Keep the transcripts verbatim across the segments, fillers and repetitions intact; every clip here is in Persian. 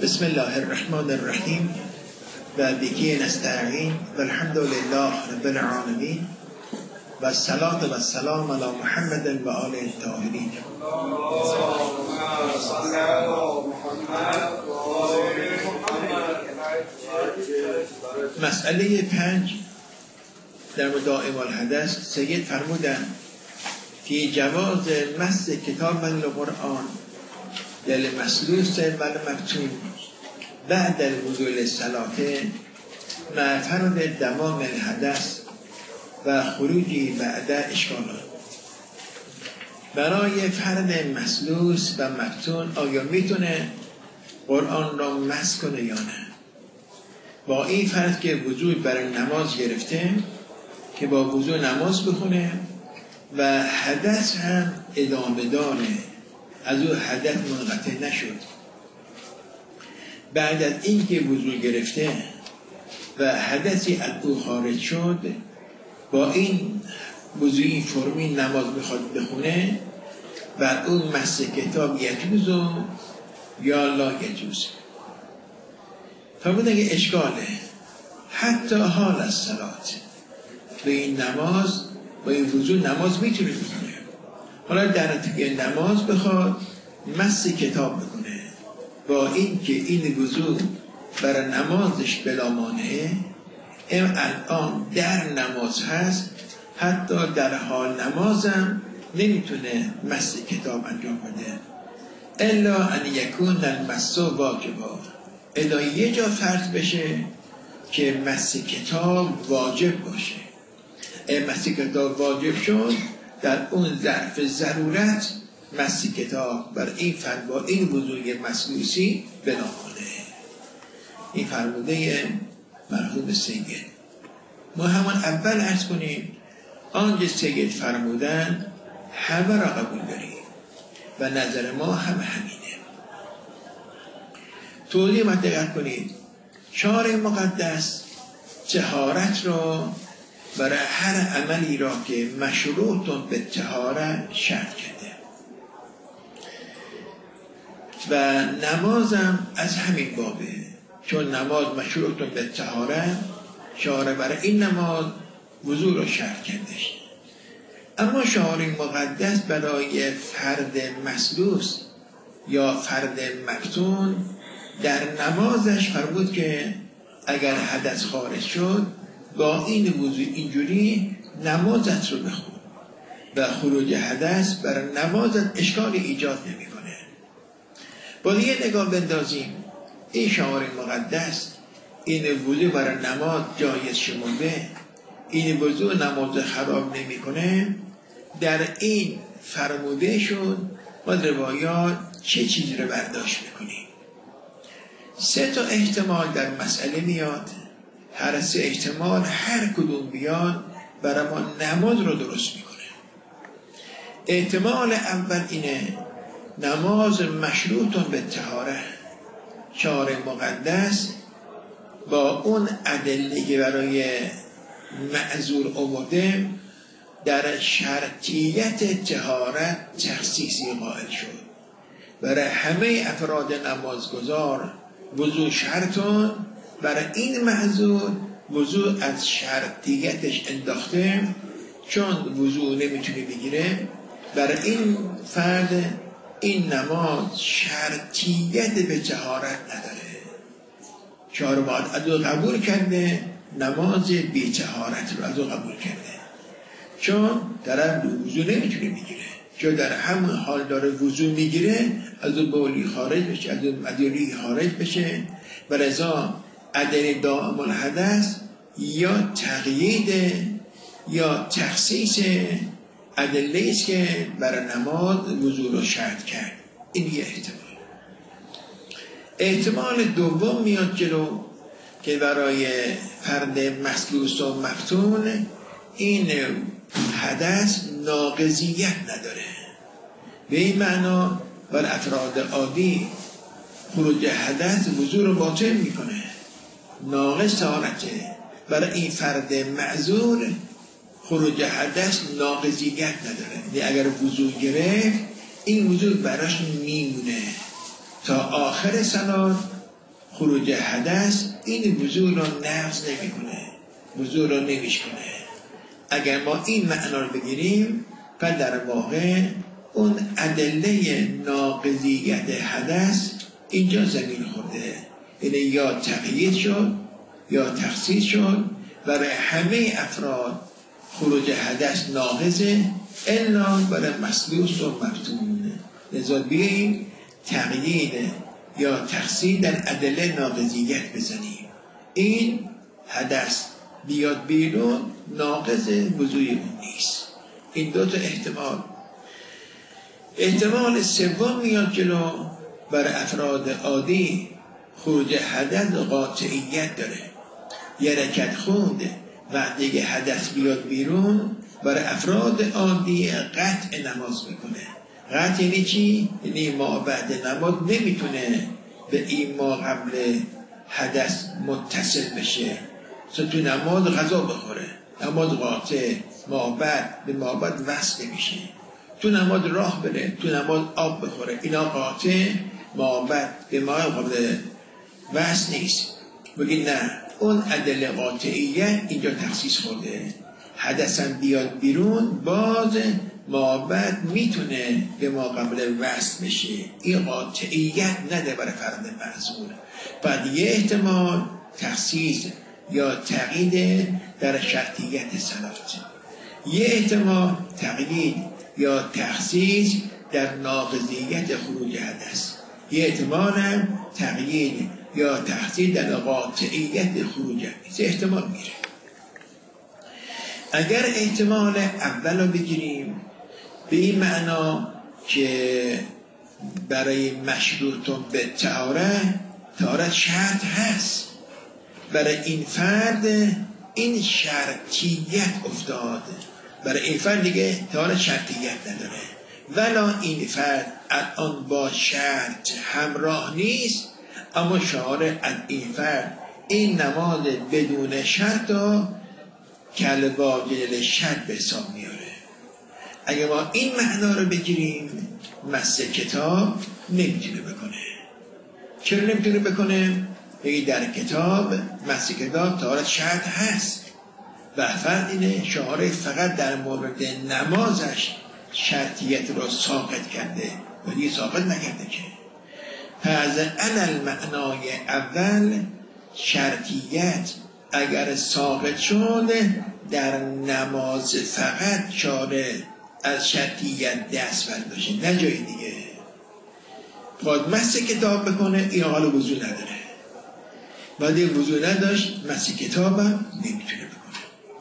بسم الله الرحمن الرحیم و بکی نستعین و الحمد لله رب العالمین و الصلاة و السلام علی محمد و آله الطاهرین. مسئله پنج در دائم الحدث، سید فرمودن که جواز مس کتاب القرآن دل مسلوس و مکتوم بعد الوضوء للصلاة مع فرد دمام الحدث و خروجی بعد اشکالات. برای فرد مسلوس و مفتون آیا میتونه قرآن را مس کنه یا نه؟ با این فرد که وضوء برای نماز گرفته که با وضوء نماز بخونه و حدث هم ادامه داره، از او حدث منقطع نشد، بعد از این که وضوء گرفته و حدثی از او خارج شد، با این وضوعی فرمی نماز میخواد بخونه، بعد اون مس کتاب یجوز و یا لا یجوز. فرمود اگه اشکاله حتی حال از صلات به این نماز با این وضوع نماز میتونه بخونه، حالا در طی نماز بخواد مس کتاب بکنه با این که این وضوع برای نمازش بلا مانعه، ام الان در نماز هست، حتی در حال نمازم نمیتونه مس کتاب انجام بده الا ان یکون المس واجبا، الا یه جا فرض بشه که مس کتاب واجب باشه. ام مس کتاب واجب شد، در اون ظرف ضرورت مس کتاب بر این فرد با این وضوع مسلوسی بنامانه. این فرموده مرحوم سید. ما همان اول عرض کنیم آنجا سید فرمودن همه را قبول داریم و نظر ما هم همینه. توضیح ما دقت کنید، شارع مقدس طهارت را برای هر عملی را که مشروط به طهارت شرط کرده و نمازم از همین بابه، چون نماز مشروط به طهارت، شارع برای این نماز وضوء را شرط کرده. اما شارع مقدس برای فرد مسلوس یا فرد مفتون در نمازش فرمود که اگر حدث خارج شد با این وضوع اینجوری نمازت رو بخون و خروج حدث برای نمازت اشکال ایجاد نمی کنه. با یه نگاه بندازیم، این شعار مقدس این وضوع برای نماز جایز شمرده، این وضوع نماز خراب نمی کنه، در این فرموده شد ما روایات چه چیزی رو برداشت میکنیم؟ سه تا احتمال در مسئله میاد، هر سه احتمال هر کدوم بیاد برای ما نماز رو درست میکنه. احتمال اول اینه نماز مشروط به طهارت، شارع مقدس با اون ادله که برای معذور آورده در شرطیت طهارت تخصیصی قائل شد. برای همه افراد نمازگزار وضوع شرطون، برای این معذور وضوع از شرطیتش انداخته، چون وضوع نمیتونه بگیره. برای این فرد این نماز شرطیت به طهارت نداره، شارع باید از او قبول کرده، نماز بی طهارت رو از او قبول کرده، چون طرف وضوع نمیتونه بگیره، چون در همون حال داره وضوع میگیره از او بولی خارج بشه، از او مدیری خارج بشه. و لذا ادله دائم الحدث یا تقیید یا تخصیص ادله است که برای نماز وضوع رو شرط کرد. این یه احتمال. احتمال دوم میاد جلو که برای فرد مسلوس و مفتون این حدث ناقضیت نداره، به این معنا بر افراد عادی خروج حدث وضوع رو باطل میکنه، ناقص طهارته. برای این فرد معذور خروج حدث ناقضیت نداره، یعنی اگر وضوع گرفت این وضوع براش میمونه تا آخر صلات خروج حدث این وضوع را نقض نمیکنه، وضوع را نمیشکنه. اگر ما این معنا رو بگیریم پس در واقع اون ادله ناقضیت حدث اینجا زمین خورده، یعنی یا تقیید شد یا تخصیص شد. برای همه افراد خروج حدث ناقضه الا برای مسلوس و مفتون. لذا بیاییم تقیید یا تخصیص در ادله ناقضیت بزنیم. این حدث بیاد بیرون ناقض وضوع اون نیست. این دو تا احتمال. احتمال سوم میاد جلو، برای افراد عادی خروج حدث قاطعیت داره. یه رکعت خونده وقتی که حدث بیاد بیرون برای افراد عادی قطع نماز میکنه. قطع یعنی چی؟ یعنی ما بعد نماز نمیتونه به این ما قبل حدث متصل بشه. تو نماز غذا بخوره، نماز قاطع، ما بعد به ما بعد وصل نمیشه. تو نماز راه بره، تو نماز آب بخوره، اینا قاطع، ما بعد به ما قبل وصل نیست. بگی نه، اون ادله قاطعیت اینجا تخصیص خورده. حدثاً بیاد بیرون باز ما بعد میتونه به ما قبل وصل بشه. این قاطعیت نده برای فرد معذور. بعد یه احتمال تخصیص یا تقیید در شرطیت صلات، یه احتمال تقیید یا تخصیص در ناقضیت خروج حدث، یه احتمال هم تقیید یا تخصیص در قاطعیت خروج حدث. احتمال میره. اگر احتمال اول رو بگیریم به این معنا که برای مشروطون به طهارت، طهارت شرط هست، برای این فرد این شرطیت افتاد، برای این فرد دیگه طهارت شرطیت نداره، ولی این فرد الان با شرط همراه نیست، اما شعار از این فرد این نماز بدون شرط ها کلبا جلل شرط به حساب میاره. اگه ما این معنا رو بگیریم مس کتاب نمیتونه بکنه. چرا نمیتونه بکنه؟ بگی در کتاب مس کتاب طهارت شرط هست و فرد اینه شعار فقط در مورد نمازش شرطیت رو ساقط کرده و دیگه ساقط نکرده که. پس علل معنای اول شرطیت اگر ساقط شد در نماز فقط شاره از شرطیت دست برداشته، نه جای دیگه. باید مس کتاب بکنه، این حال وضو نداره. باید وضو نداشت مس کتاب هم نمیتونه بکنه.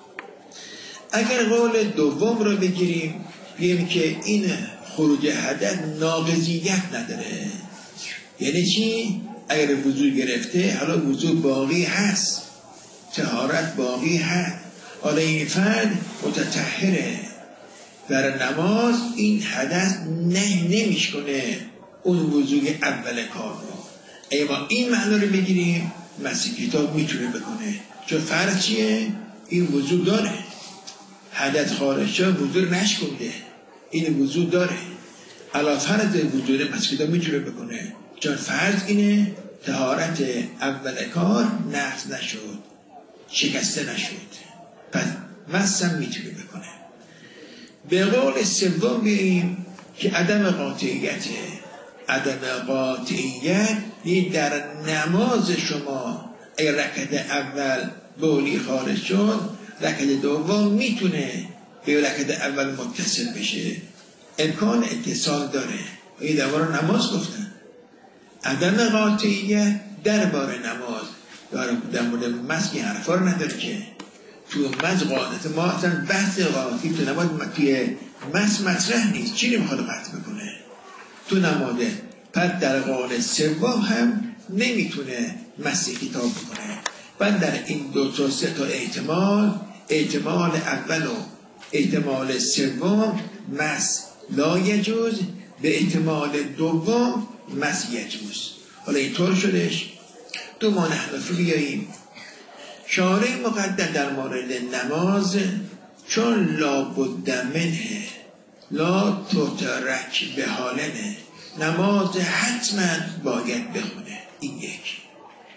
اگر قول دوم رو بگیریم بگیم که این خروج حدث ناقضیت نداره، یعنی چی؟ اگر وضو گرفته حالا وضو باقی هست، طهارت باقی هست، حالا این فرد متطهره، برای نماز این حدث نه نمیشکنه اون وضوع اول کار رو. اگه ما این معنی رو بگیریم مس کتاب میتونه بکنه، چون فرض چیه؟ این وضوع داره، حدث خارج شد وضوع نشکنده، این وضوع داره، علا فرض وضوع مس کتاب میتونه بکنه، چون فرض اینه طهارت اول کار نقض نشد، شکسته نشد، پس مس هم میتونه بکنه. به قول سوم بیاییم که عدم قاطعیته. عدم قاطعیت یعنی در نماز شما اگر رکعت اول بولی خارج شد، رکعت دوم میتونه به رکعت اول متصل بشه، امکان اتصال داره. این دوباره نماز گفتن. عدم قاطعیت درباره نماز در مورد مس حرفا رو نداره که تو مس قاعدت ما اصلا بحث قاطعی تو نماز توی مس مطرح نیست. چی نمیخواد قطع بکنه تو نمازه؟ پس در قول سوم هم نمیتونه مس کتاب بکنه. بعد در این دو تا سه تا احتمال، احتمال اول و احتمال سوم مس لا یجوز، به احتمال دوم مس یجوز. حالا اینطور شدش دو ما نحنفی بیاییم. شارع مقدم در مورد نماز چون لا بد منه لا تترک به حالنه، نماز حتما باید بخونه. این یک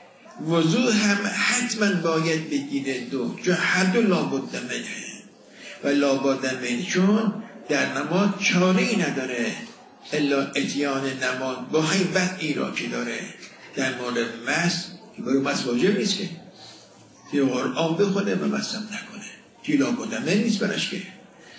وضوع هم حتما باید بگیره دو، چون هر دو لابد منه و لابد من، چون در نماز چاره ای نداره الا اتیان نماز با حیبت ای را که داره. در مورد مس که برای مس واجب نیست که که قرآن بخونه و مسم نکنه، که لابد من نیست برش که.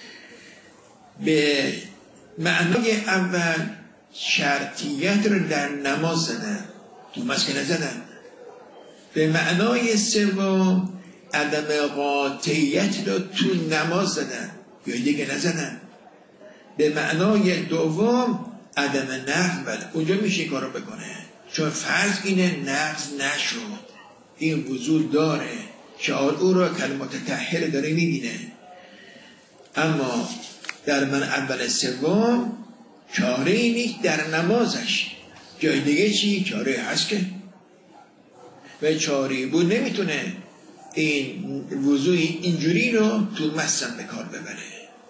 به معنای اول شرطیت رو در نماز زدن، تو مس که نزدن. به معنای سوم عدم قاطعیت رو تو نماز زدن یا دیگه نزدن. به معنای دوم عدم نقض، بله اونجا میشه کارو بکنه، چون فرض اینه نقض نشد، این وضوع داره، شعار او را کلمات طاهره داره میبینه. اما در من اول سوم چاره ای نیست در نمازش، جای دیگه چی چاره هست که و چاره بود نمیتونه این وضوع اینجوری رو تو مسم به کار ببره.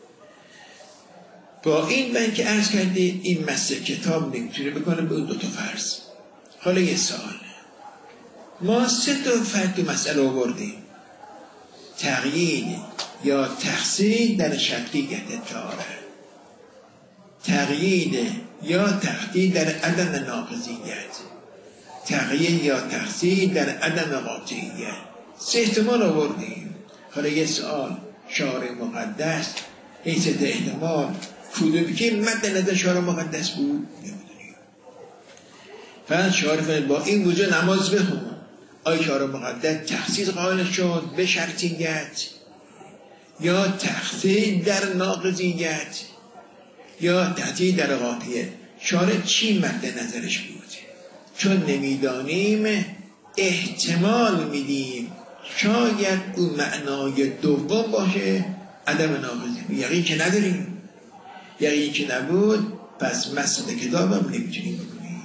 با این من که عرض کردید این مس کتاب نمیتونه بکنه به اون دو تا فرض. حالا یه سوال، ما سه تا فرض تو مسئله آوردیم، تقیید یا تخصیص در شرطیت طهارت، تقیید یا تخصیص در عدم ناقضیت، تقیید یا تخصیص در عدم قاطعیت. سه احتمال آوردیم. حالا یه سوال، شارع مقدس این سه احتمال کدومی که مد نظر شارع مقدس بود نمیدونیم. فرض شارع با این وجود نماز بخون، آیا شارع مقدس تخصیص قائل شد به شرطیت یا تخصیص در ناقضیت یا تخصیص در قاطعیت؟ شارع چی مد نظرش بود؟ چون نمیدانیم احتمال میدیم شاید اون معنای دوم باشه، عدم ناقضی. یقین که نداریم، یقین که نبود پس مسئله کتاب هم نمیتونیم بکنیم.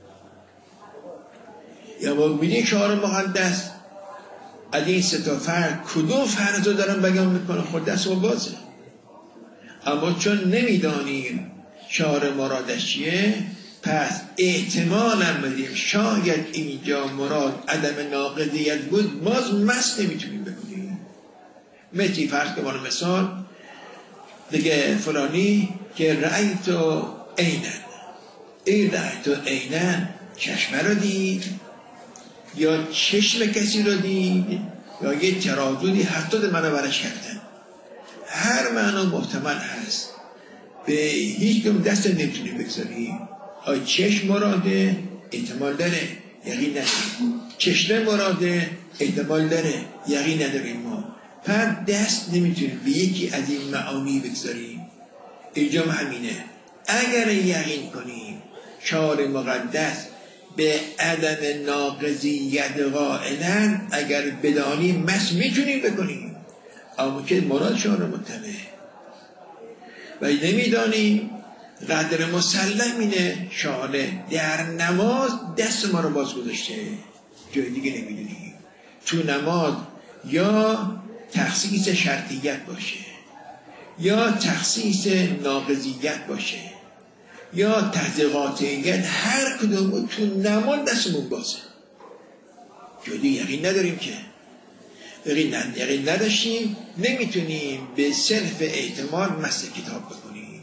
یا با بینید شعار مقدس از این سه تا فرد کدوم فرد رو دارن بیان میکنه، خود دست و بازه. اما چون نمیدانیم شعار مرادش چیه، پس احتمال هم بدیم شاید اینجا مراد عدم ناقضیت بود، باز مس نمیتونیم بکنیم. مثل فرض که مال مثال دیگه فلانی که رأیت و عینن، این رأیت و عینن چشمه رو دید یا چشم کسی رو دید یا یه ترازوی هفتاد منو برش کردن، هر معنا محتمل هست، به هیچ کم دست نمیتونیم بگذاریم. آیا چشم مراده؟ احتمال داره، یقین نداریم. چشم مراده؟ احتمال داره، یقین نداریم. ما پر دست نمیتونیم به یکی از این معانی بگذاریم. اینجا همینه، اگر یقین کنیم شعار مقدس به عدم ناقضیت قائلن، اگر بدانیم مس میتونیم بکنیم، اما که مراد شعار متبه و نمیدانیم قدر مسلم اینه شعار در نماز دست ما رو باز گذاشته، جای دیگه نمیدونیم. تو نماز یا تخصیص شرطیت باشه یا تخصیص ناقضیت باشه یا تحت قاطعیت، هر کدوم تو نماز دستمون بازه، جای دیگه یقین نداریم که. یقین یقین نداشتیم نمیتونیم به صرف احتمال مس کتاب بکنیم.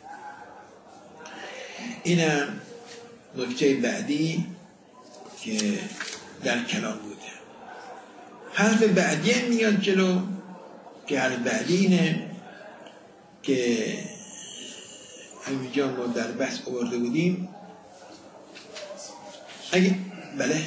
اینم نکته بعدی که در کلام بوده. حرف بعدی میاد جلو که حرف بعدی اینه که همینجا ما در بحث آورده بودیم. اگه بله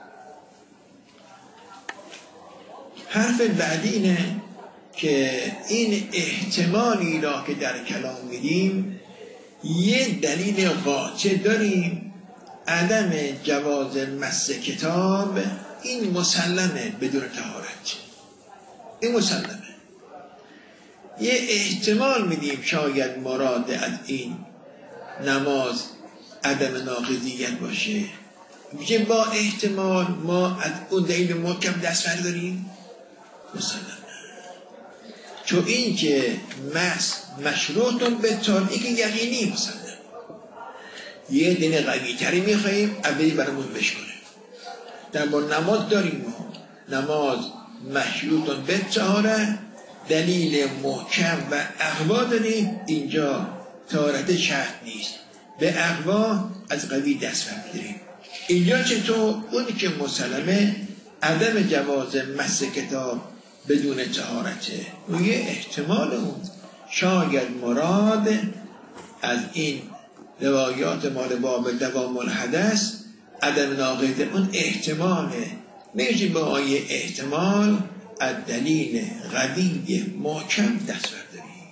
حرف بعدی اینه که این احتمالی را که در کلام میدیم یه دلیل قاطع داریم، عدم جواز مس کتاب این مسلمه بدون طهارت، این مسلمه. یه احتمال میدیم شاید مراد از این نماز عدم ناقضیت باشه، میگه با احتمال ما از اون دلیل محکم دست برداریم، مسلمه. چون این که مس مشروطون به طالعی که یقینی مسلم، یه دین قوی تری میخواییم اولی برامون بشکنه. در با نماز داریم ما نماز مشروط به طهارت، دلیل محکم و اقوا داریم. اینجا طهارت شرط نیست، به اقوا از قوی دست برمی‌داریم. اینجا چطور؟ اونی که مسلمه عدم جواز مس کتاب بدون طهارته، اون یه احتمال اون شاید مراد از این روایات مال باب دوام الحدث عدم ناقض اون احتماله. میشه با آیه احتمال از دلیل قوی محکم دست برداریم.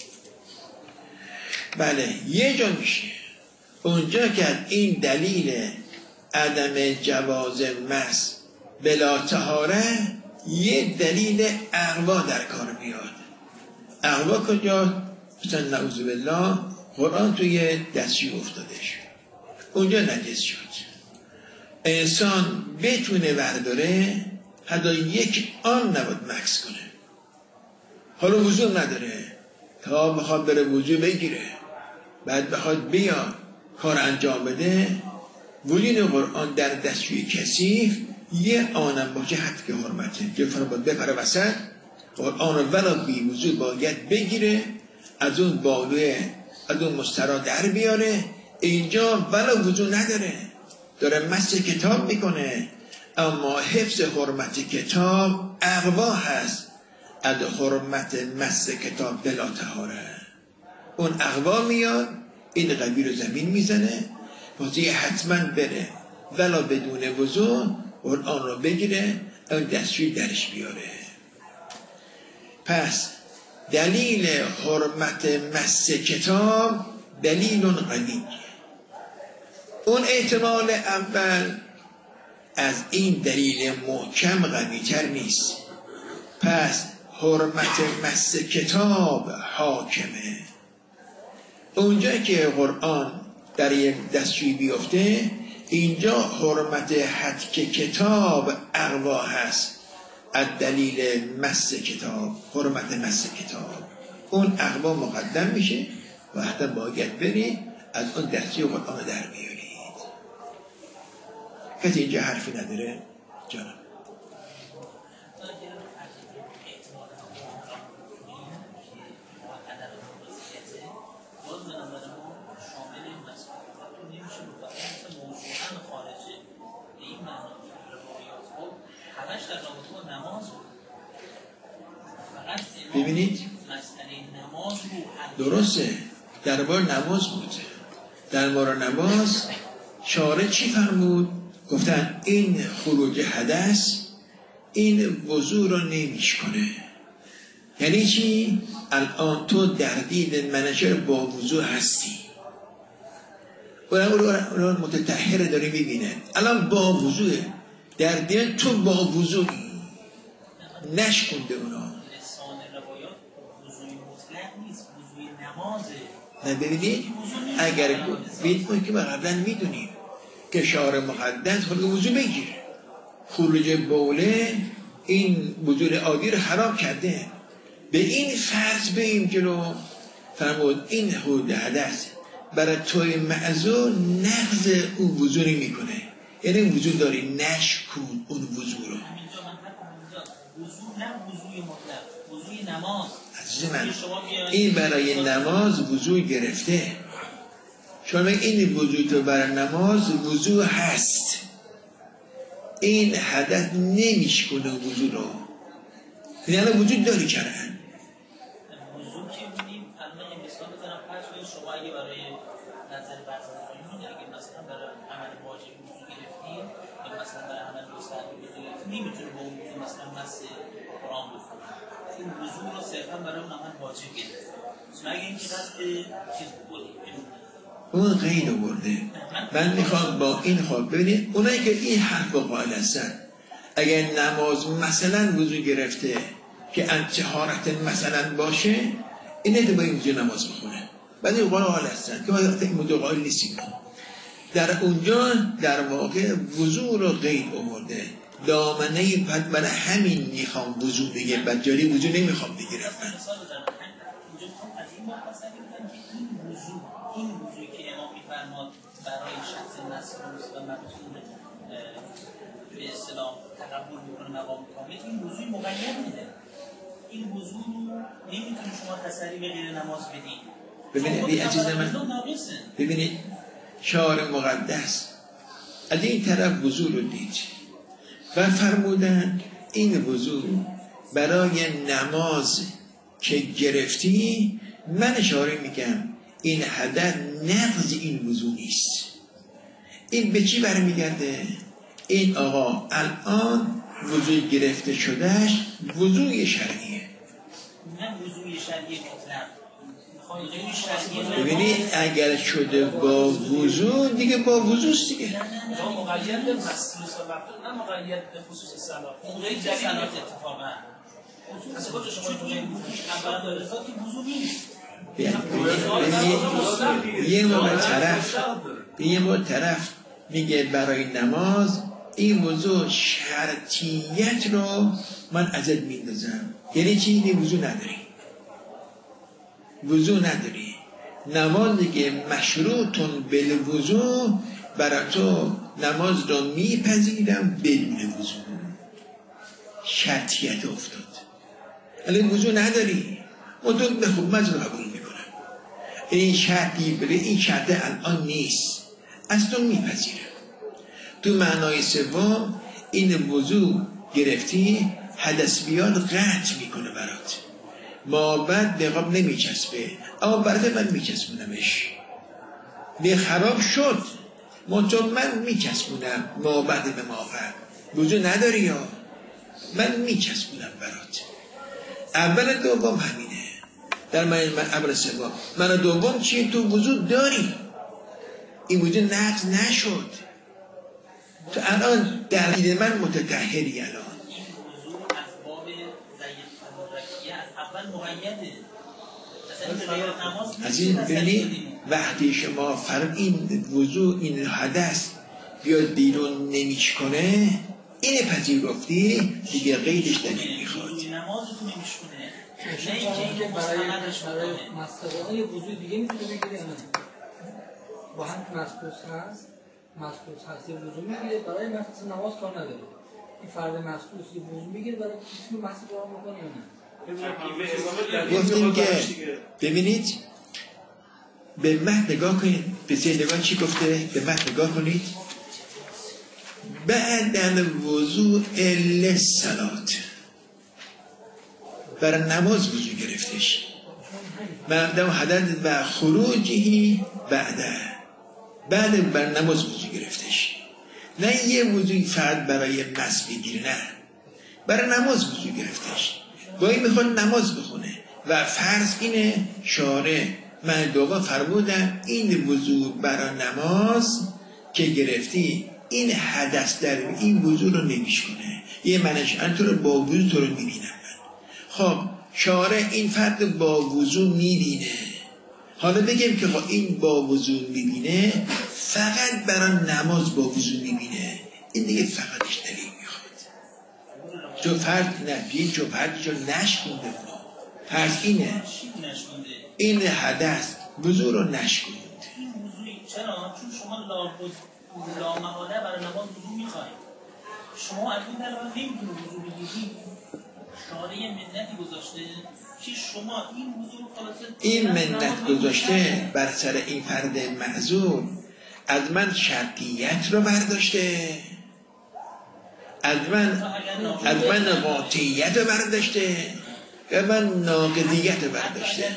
بله یه جا میشه اونجا که از این دلیل عدم جواز مس بلا طهاره یه دلیل اقوا در کار میاد. اقوا کجا؟ مثلا نعوذ بالله قرآن توی دستشویی افتاده شد، اونجا نجس شد، انسان بتونه برداره حتی یک آن نباید مکس کنه. حالا وضو نداره تا بخواد بره وضو بگیره بعد بخواد بیاد کار انجام بده، ولین قرآن در دستشویی کثیف یه آنم باشه حد که حرمته جفر باید بپره وسط قرآن رو ولا بی وضو باید بگیره، از اون بالوی از اون مسترا در بیاره. اینجا ولا وضو نداره داره مس کتاب میکنه، اما حفظ حرمت کتاب اقوا هست از حرمت مس کتاب بلا طهاره. اون اقوا میاد این قوی رو زمین میزنه، بازی حتما بره ولا بدون وضو قرآن رو بگیره اون دستشویی درش بیاره. پس دلیل حرمت مس کتاب دلیل قوی. اون احتمال اول از این دلیل محکم قوی تر نیست، پس حرمت مس کتاب حاکمه. اونجا که قرآن در یک دستشویی بیفته اینجا حرمت حتک کتاب اقوا هست از دلیل مس کتاب، حرمت مس کتاب اون اقوا مقدم میشه و حتی باید بری از اون دستشویی قرآن در بیارید. کسی اینجا حرفی نداره؟ جانم ببینید درسته در بار نماز بود، در بار نماز شارع چی فرمود؟ گفتن این خروج حدث این وضو رو نمیشکنه. یعنی چی؟ الان تو در دید منشر با وضو هستی، اون متطهر داره میبینه الان با وضوه، در دید تو با وضوی نشکنده اونا. نه ببینید اگر بیدون که ما قبلا میدونیم که شعار مقدس خود وضو بگیر، خروج بوله این وضو عادی رو خراب کرده. به این فرض بیم جلو فرمود این حد حدث برای توی معذور نقض اون وضو میکنه، یعنی وضو داری نشکن اون وضو رو. وضو نه وضوی مطلق، وضوی نماز. عزیز من این برای نماز وضو گرفته، شما این وضو تو برای نماز وضو هست، این حدث نمیشکنه وضو رو، یعنی وجود داری کردن وضو که بودیم الان یه مثال بزنم فرض کنید شما اگه برای نظر بعضی آیون اگه مثلا برای عمل واجب وضو گرفتین یا مثلا برای عمل مستحب وضو گرفتین نمیتونه با اون وضو مثلا مس قرآن بخونید، این وضو رو صرفا برای اون عمل واجب گرفت. مگه اینکه قصد چیز بودیم اون قید آورده. من میخوام با این خواب ببینید اونایی که این حرف قائل هستن اگر نماز مثلا وضو گرفته که انتحارت مثلا باشه این نده با این وضو نماز بخونه، بعد این قائل هستن که باید این وضو قائل نیستیم. در اونجا در واقع وضو رو قید آورده، دامنه بعد برای همین میخوام وضو بگیر بعد جاری وضو نمیخوام بگیرم. این وضوعی که امام میفرماد برای شخص مسئول و مقصود به اسلام تقبل میکنه مقام کامل، این وضوع مقید میده. این وضوع رو نمیتونی شما تسری به غیر نماز بدید. ببینید عزیز من، ببینید شعار مقدس از این طرف وضوع رو دید و فرمودن این وضوع برای نماز که گرفتی، من اشاره میگم این حدث نقض این وضوع نیست. این به چی برمیگرده؟ این آقا الان وضوع گرفته شدهش وضوع شرعیه، نه وضوع شرعی مطلق. ببینید اگر شده با وضوع دیگه با وضوع است دیگه. نه مقید به مسئول صلاح، نه مقید به خصوص صلاح. اونجایی که صلاح اتفاقا اصلا خود شما این اولا داره که وضوع نیست. یه موقع طرف یه موقع طرف میگه برای نماز این وضوع شرطیت رو من ازت میندازم. یعنی چی؟ این وضوع نداری، وضوع نداری. نمازی که مشروطون بالوضوع، برای تو نماز رو میپذیرم بدون وضوع. شرطیت افتاد. الان وضوع نداری، مدون بخوب مزو قبول میکنم. این شرطی بره، این شرط الان نیست، از تو میپذیرم. تو معنای سوم این وضوع گرفتی، حدث بیاد قطع میکنه برات، ما بعد نقاب نمیچسبه، اما برای من میچسبونمش. نه خراب شد، منطور من میچسبونم ما بعد به ما بعد. وضوع نداری یا من میچسبونم برات. اول دوم همینه. در من اول سوم من دوم چیه؟ تو وضوع داری، این وضوع نقض نشد. تو الان در دید من متطهری. الان این وضوع اسباب ضیق تبرکیه از اول مقیده. اصلا غیر نماز از این ببینید وقتی شما فرم این وضوع این حدث بیاد بیرون نمیش کنه، این پذیرفتی دیگه غیرش دلیل میخواد. نمازتون نمیشونه. نه اینکه برای برای مسئله وضوع دیگه میتونه بگیره نه. با هم مسئوس هست، مسئوس هست یه وضوع میگیره، برای مسئوس نماز کار نداره. این فرد مسئوس یه وضوع میگیره برای کسی مسئوس رو میکنه نه. گفتیم که ببینید به متن نگاه کنید، به نگاه چی گفته؟ به متن نگاه کنید. بعد وضوع الا صلات، برای نماز وضوع گرفتش. بعد حدث و خروجی بعد بعد بر نماز وضوع گرفتش. نه یه وضوع فقط برای مس بگیره، نه، برای نماز وضوع گرفتش. گاهی میخواد نماز بخونه و فرض اینه شارع من دوباره فرمودم این وضوع برای نماز که گرفتی، این حدث در این وضوع رو نمیشکنه. یه منش انتو رو با وضوع تو رو میبینم من. خب شارع این فرد با وضوع میبینه، حالا بگیم که خب این با وضوع میبینه، فقط برای نماز با وضوع میبینه، این دیگه فقطش دلیل میخواد. تو فرد نبید جو فردی جو نشکنده ما فرض اینه این حدث وضوع رو نشکنده. این وضوعی چرا؟ چون شما لابد لامحاله برای نماز وضوع میخواید. شما از این طرف نمیتونه وضوع بگیرید، شارع منتی گذاشته که شما این وضوع رو خلاصه این منت گذاشته بر سر این فرد معذور، از من شرطیت رو برداشته، از من از من قاطعیت رو برداشته، و من ناقضیت رو برداشته.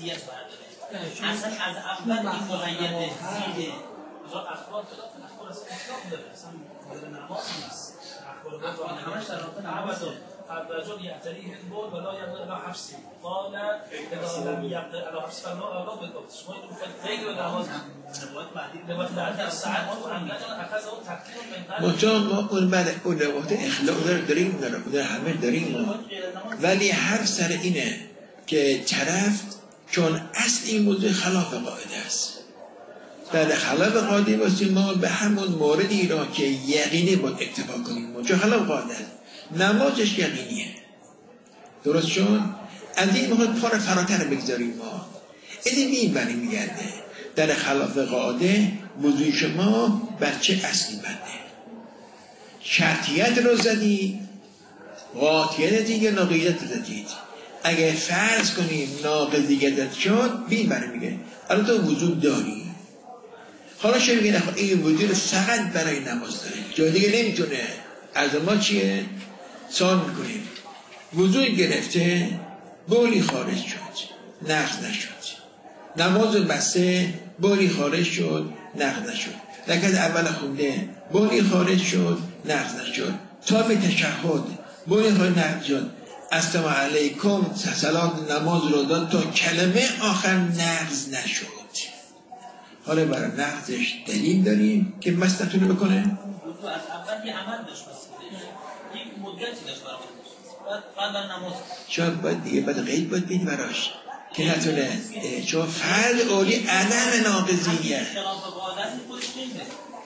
اصلا از اول این مقیده زیده اخبار اخبار اسلام داره، اصلا نماز نیست. اخبار همش در رابطه نماز الرجل يعتريه البول ولا يقدر على حبسه قال اذا لم يقدر على حبسه فلا اغضب بالضبط شما يقول فكر نماز نبات بعد الساعات اخذوا تكتير مجان ما اون بعد اون وقت اخلاق داریم داره همه داریم، ولی هر سر اینه که طرف چون اصل این موضوع خلاف قاعده است، در خلاف قاعده واسه ما به همون موردی را که یقینی باید اکتفا کنیم، چون خلاف قاعده است نمازش یقینیه، درست شد؟ از این موقع پار فراتر بگذاریم ما این این بری میگرده در خلاف قاعده وضوع شما بر چه اصلی بنده. شرطیت رو زدی، قاطعیت دیگه ناقضیت رو زدید. اگه فرض کنیم ناقضیت شد بین برای میگه الان تو وجود داری، حالا چه میگه نخواه این وجود فقط برای نماز داره، جای دیگه نمیتونه. از ما چیه؟ سوال میکنیم وجود گرفته، بولی خارج شد نقض نشد، نماز بسته، بولی خارج شد نقض نشد، رکعت اول خونده، بولی خارج شد نقض نشد، تا به تشهد بولی خارج نقض شد، السلام علیکم سلام نماز رو داد تا کلمه آخر نقض نشد. حالا برای نقضش دلیل داریم که مست نتونه بکنه؟ وضو از اول یه عمل داشت، یک مدتی داشت برای بعد بعد بر نماز شاید باید دیگه باید غیب باید بید براش که نتونه، چون فرد اولی عدم ناقضیه. خلاف قاعده خودش نمیده.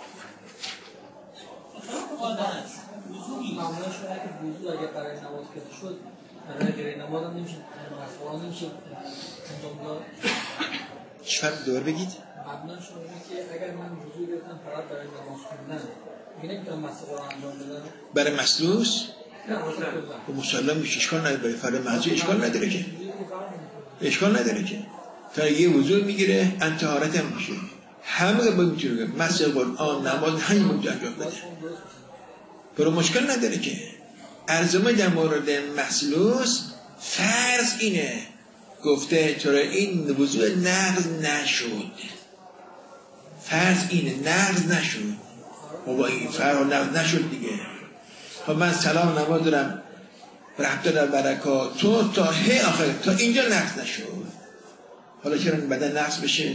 خلاف قاعده است. وضوئی معمولا شده که وضو اگه برای نماز کسی شد برای غیر نماز هم نمیشه، مسئله نمیشه انجام داد. چه دور بگید؟ معمولا شده که اگر من وضو گرفتم فقط برای نماز خوندن دیگه نمیتونم مسئله انجام بدم. برای مسلوس نه مسئله مسلم میشه، اشکال نداره. برای فرد محضور اشکال نداره که اشکال نداره که تا یه وضو میگیره انتحارت هم میشه، همه که باید میتونه بگه مسئله قرآن نماز همین مجرد انجام بده، برای مشکل نداره که. ارزمه در مورد مسلوس فرض اینه گفته چرا این وضوع نقض نشد، فرض اینه نقض نشد و با این فرض نقض نشد دیگه. خب من سلام نماز دارم رفت دارم برکات تو تا هی آخر تا اینجا نقض نشد، حالا چرا بدن نقض بشه؟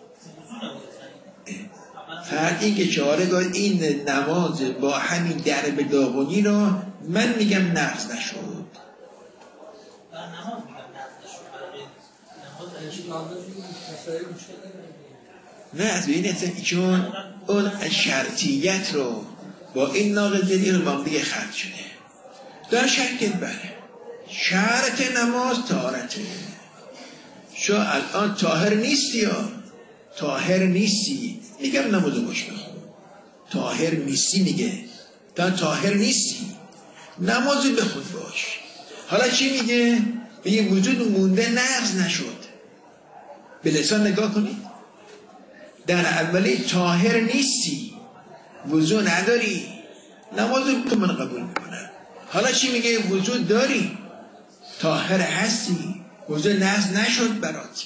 فرق این که چهاره گاه این نماز با همین درب داغونی رو من میگم نقض نشد. نه از بین اصلا چون اون شرطیت رو با این ناقضی رو با هم دیگه خرد شده. در شرطیت بله شرط نماز طهارته. شو الان طاهر نیستی یا طاهر نیستی میگم نمازو باش بخون، طاهر نیستی میگه تا طاهر نیستی نمازو بخون باش. حالا چی میگه؟ میگه وجود مونده نقض نشد. به لسان نگاه کنید، در اولی طاهر نیستی وضو نداری نمازو بخون من قبول میکنم. حالا چی میگه؟ وجود داری طاهر هستی وضو نقض نشد برات.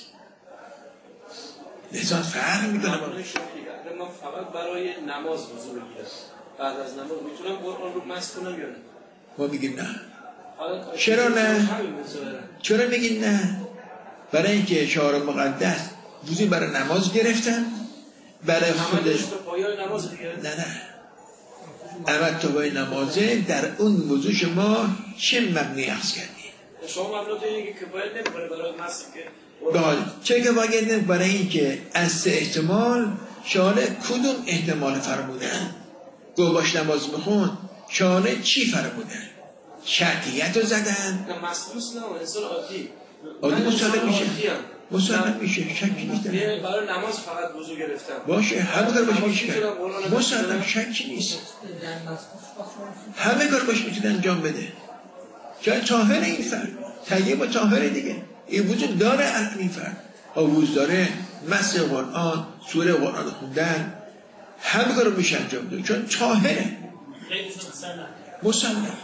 لسان فرق میکنه. من فقط برای نماز وضو بگیرم، بعد از نماز میتونم قرآن رو مس کنم یا نه؟ ما میگیم نه. چرا نه؟ چرا میگیم نه؟ برای اینکه شعار مقدس وضو برای نماز گرفتن، برای خودش پایان نماز دیگه. نه نه اول تو بای نمازه در اون وضو شما چه مبنی اخذ کردی؟ شما مبنی اینه که باید نمیکنه برای مس که بله چه که باید نمی برای اینکه از سه احتمال شاله کدوم احتمال فرمودن؟ گو باش نماز بخون شاله چی فرمودن؟ شرطیت رو زدن؟ نه مسلوس نه انسان عادی عادی مسلم میشه مسلم میشه شکی نیست. برای نماز فقط وضو گرفتم باشه همه کار باش میشه مسلم شکی نیست، همه کار باش میتونه انجام بده. چون طاهر این فرد طیب و طاهر دیگه این وجود داره. الان این فرد آووز داره مس قرآن سوره قرآن خوندن همه کار رو میشه انجام بده چون طاهره مسلم.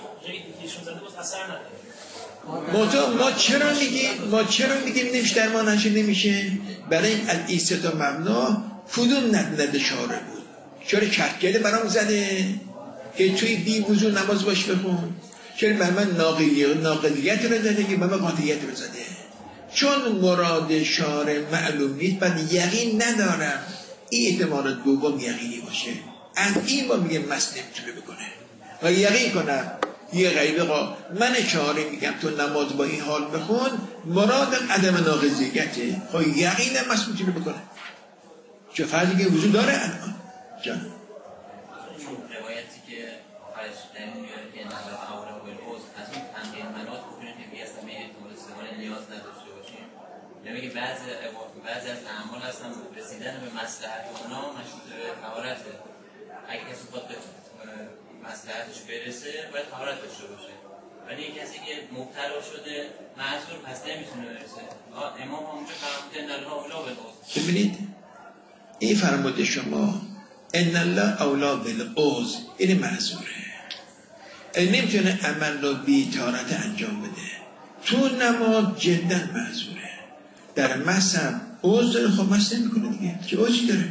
ما ما چرا میگیم ما چرا میگیم نمیشه در ما نشه نمیشه؟ برای این الاستثناء ممنوع کدوم ند شاره بود؟ چرا کتگله برام زده که توی بی وضو نماز باش بخون؟ چرا بر من ناقضیت رو زده که بر من قاطعیت رو زده؟ چون مراد شارع معلوم نیست بعد یقین ندارم این احتمال دوم یقینی باشه، از این با میگه مس نمیتونه بکنه و یقین کنم یه غیبه قا من شارع میگم تو نماز با این حال بخون مرادم عدم ناقضیته خب یقین مس میتونه بکنه چه فردی که وجود داره الان جان روایتی که خرش دلیل میاره که نظر عوارم و الحوز از اون تنقیل منات بکنیم که بیاست همه احتمال استفاده نیاز نداشته باشیم. یعنی که بعضی بعضی از اعمال هستن رسیدن به مصلحت اونا مشروط به طهارته. اگه کسی خود مصلحتش برسه باید طهارت داشته باشه، ولی کسی که مبتلا شده معذور پس نمیتونه برسه. امام همونجا فرموده ان الله اولا بالعذر. ببینید این فرموده شما ان الله اولا بالعذر، این معذوره، این نمیتونه عمل رو بی طهارت انجام بده. تو نماز جدا معذوره. در مذهب عذر خب مست نمیکنه دیگه، چه عذری داره؟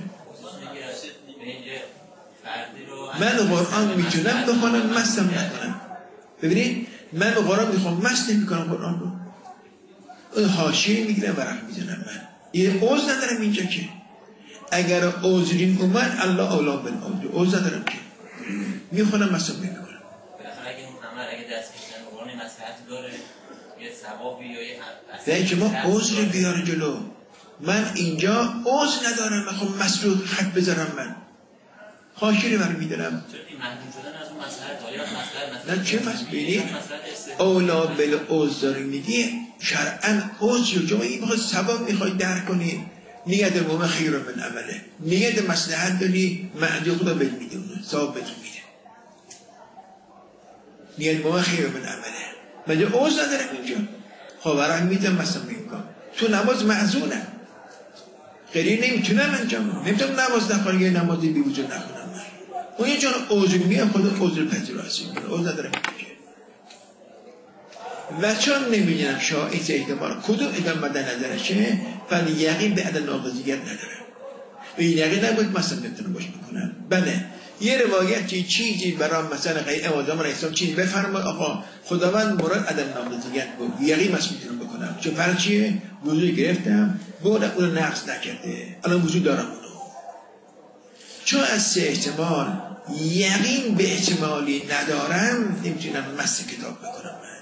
من قرآن میتونم بخونم مستم نکنم. ببینید من قرآن میخونم مست نمیکنم قرآن رو، اون حاشیه میگیرم ورق میزنم. من یه عذر ندارم اینجا که اگر عذرین اومد الله اولا بالعذر، عذر ندارم که میخونم مستم نمیکنم. بالاخره اگه اون عمل اگه دست کشیدن قرآن مصلحت داره یه ثوابی یا یه در که ما عذر بیاره جلو. من اینجا عذر ندارم میخوام مسلوط خط بذارم، من خاشیری برمی میدارم. نه چه مسئله اولا بالعذر میگی شرعاً عذر جو این میخواد ثواب میخواد درک کنی، نیت مومن خیر من عمله، نیت مصلحت داری معجو خدا بهت میدونه ثواب بهت میده. نیت مومن خیر من عمله، من عذر ندارم اینجا خب برای میدم مثلا میگم تو نماز معذورم، غیری نمیتونم انجام، نمیتونم نماز نخونم یه نمازی بی وجود نخونم. اون یه جان عذر میگم خود عذر پذیر هستیم، عذر ندارم اینجا. و چون نمیدونم شاید احتمال کدوم ادام مد نظرشه ولی یقین به عدد ناقضیت نداره. به این یقین نبود مثلا نمیتونم باش بکنم. بله یه روایتی چیزی برای مثلا غیر امام رئیسان چیزی بفرماد آقا خداوند مراد عدد ناقضیت بود، یقین مثلا میتونم بکنم چون فرق چیه؟ وضو گرفتم بود اون نقص نکرده الان وضو دارم اونو. چون از سه احتمال یقین به احتمالی ندارم نمیتونم مس کتاب بکنم.